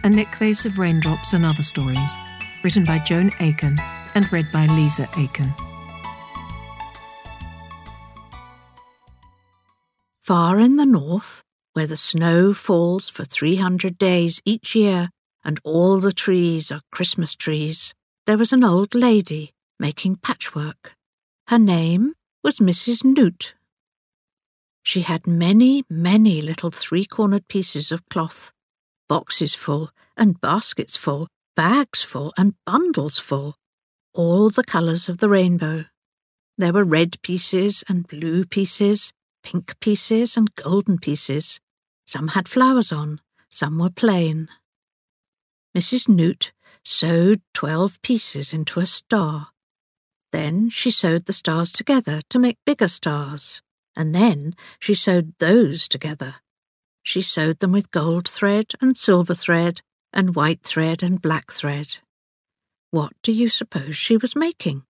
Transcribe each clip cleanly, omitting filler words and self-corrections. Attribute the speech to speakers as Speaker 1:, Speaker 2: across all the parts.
Speaker 1: A Necklace of Raindrops and Other Stories, written by Joan Aiken and read by Lisa Aiken.
Speaker 2: Far in the north, where the snow falls for 300 days each year and all the trees are Christmas trees, there was an old lady making patchwork. Her name was Mrs. Newt. She had many, many little three-cornered pieces of cloth, boxes full and baskets full, bags full and bundles full, all the colours of the rainbow. There were red pieces and blue pieces, pink pieces and golden pieces. Some had flowers on, some were plain. Mrs. Newt sewed 12 pieces into a star. Then she sewed the stars together to make bigger stars, and then she sewed those together. She sewed them with gold thread and silver thread and white thread and black thread. What do you suppose she was making?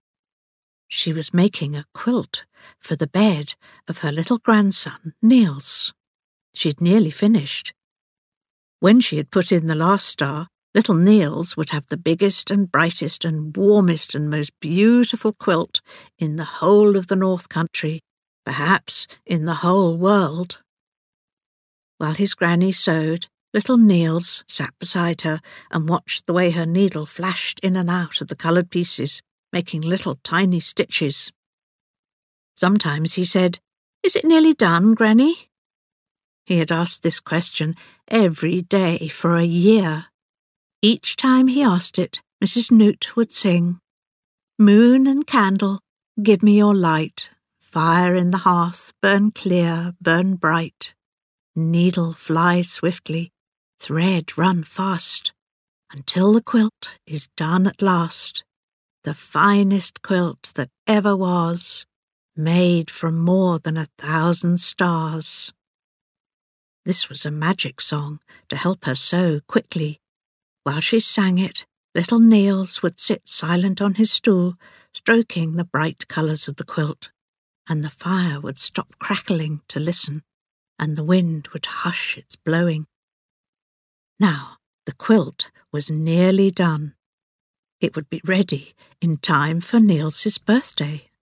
Speaker 2: She was making a quilt for the bed of her little grandson, Niels. She'd nearly finished. When she had put in the last star, little Niels would have the biggest and brightest and warmest and most beautiful quilt in the whole of the North Country, perhaps in the whole world. While his granny sewed, little Niels sat beside her and watched the way her needle flashed in and out of the coloured pieces, making little tiny stitches. Sometimes he said, "Is it nearly done, Granny?" He had asked this question every day for a year. Each time he asked it, Mrs. Newt would sing, "Moon and candle, give me your light. Fire in the hearth, burn clear, burn bright. Needle, fly swiftly, thread, run fast, until the quilt is done at last. The finest quilt that ever was, made from more than 1,000 stars." This was a magic song to help her sew quickly. While she sang it, little Niels would sit silent on his stool, stroking the bright colours of the quilt, and the fire would stop crackling to listen, and the wind would hush its blowing. Now the quilt was nearly done. It would be ready in time for Niels's birthday.